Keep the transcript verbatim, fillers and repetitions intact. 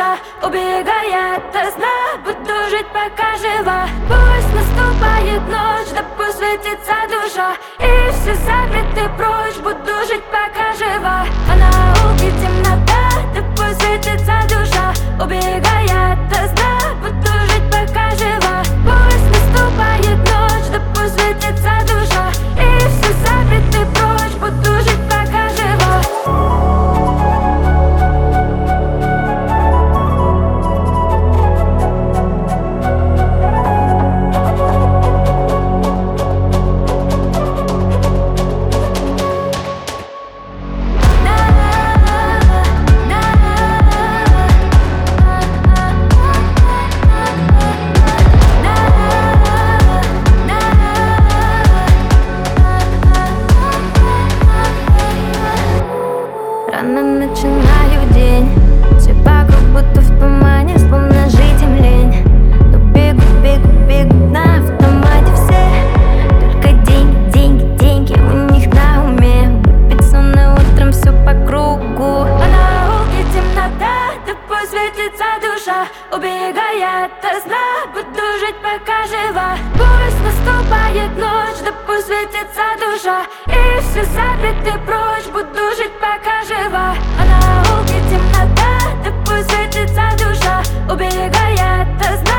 душа убегает от сна. Буду жить, пока жива. Пусть наступает ночь, да пусть светится душа, и все закрыты прочь. Буду жить, пока жива. А на науке темнота, да пусть светится душа убегает от сна. Буду жить, пока жива. Пусть наступает ночь, да пусть светится душа, и все закрыты прочь. Буду жить, пока жива. Рано начинаю день, все вокруг будто в тумане, словно жить им лень. Но бегу, бегу, бегу на автомате все. Только деньги, деньги, деньги у них на уме. Выпить сонно утром все по кругу. А на науке темнота, да пусть светится душа убегает от сна. Буду жить, пока жива. Пусть наступает ночь, да пусть светится душа, и все закрыты прочь. Буду жить, пока жива. А на науке темнота, да пусть светится душа убегает от сна.